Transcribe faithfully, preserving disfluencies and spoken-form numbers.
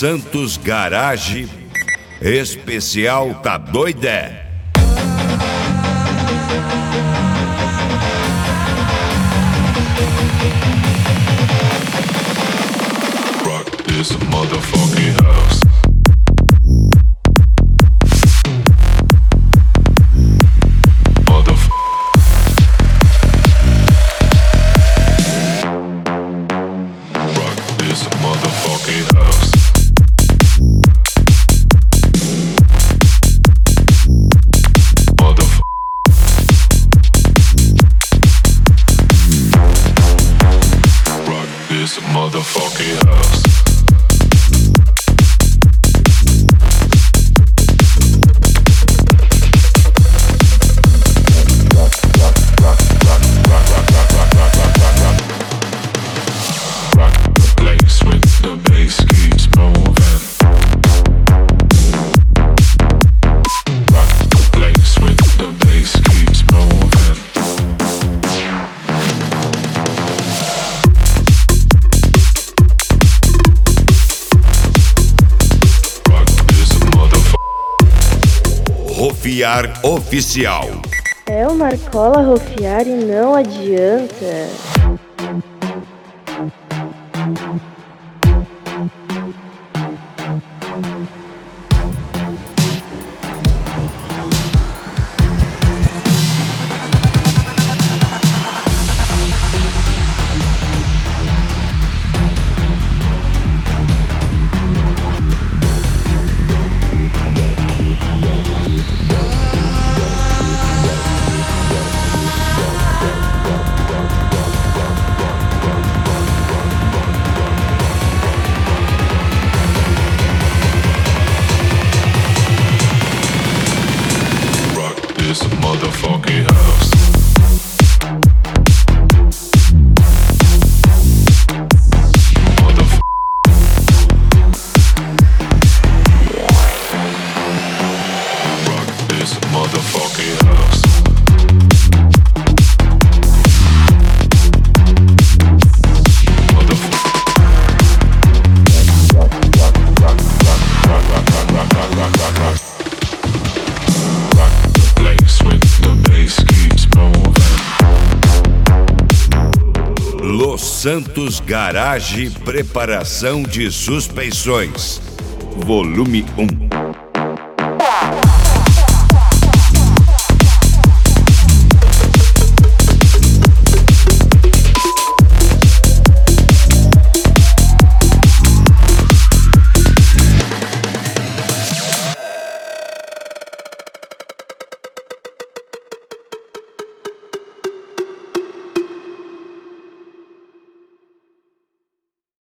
Santos Garage, especial Tá Doidé. Rock this motherfucking house. Motherfucking house. Rock the place with the bass keeps moving. Rock the place with the bass keeps moving. Rofiar Oficial. É o Marcola Rofiar e não adianta. This motherfucking house. Motherf- Rock this motherfucking house. Motherf- Rock, rock, rock, rock, rock, rock, rock, rock, rock, rock, rock, rock. Los Santos Garage, preparação de suspensões, volume um.